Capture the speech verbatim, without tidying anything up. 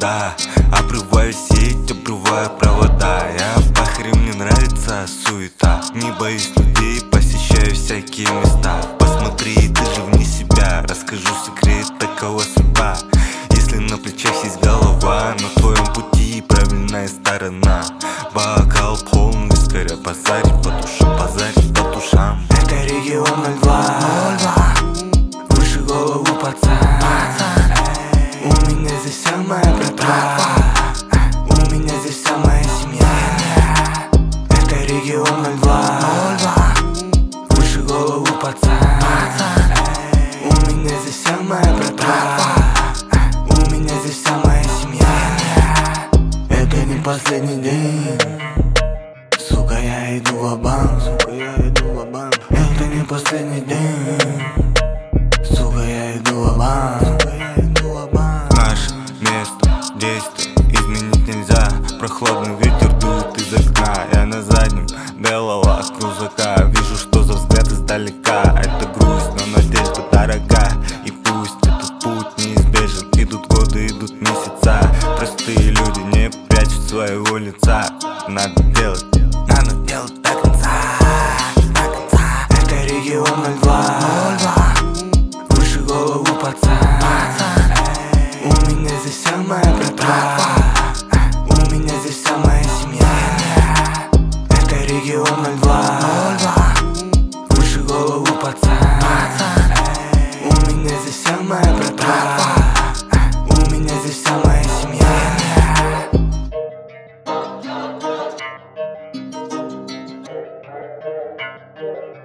да. Обрываю сеть, обрываю провода. Я в пахаре, мне нравится суета. Не боюсь людей, посещаю всякие места. Посмотри, ты же вне себя. Расскажу секрет, такова судьба. Если на плечах есть голова, на твоем пути правильная сторона. Бокал полный вискаря, базарь по душам, базарь по душам. Это регион ноль два, выше голову пацан. У меня здесь вся моя братва, у меня здесь вся моя семья. Это регион ноль два, выше голову пацан. У меня здесь вся моя братва, у меня здесь вся моя семья. Это не последний день, сука, я иду ва-банк, сука, я иду ва-банк. Это не последний день, сука, я иду ва-банк, сука, я иду ва-банк. Наше место действия изменить нельзя. Прохладный ветер дует из окна. Я на заднем белого крузака. Вижу, что за взгляд издалека. Это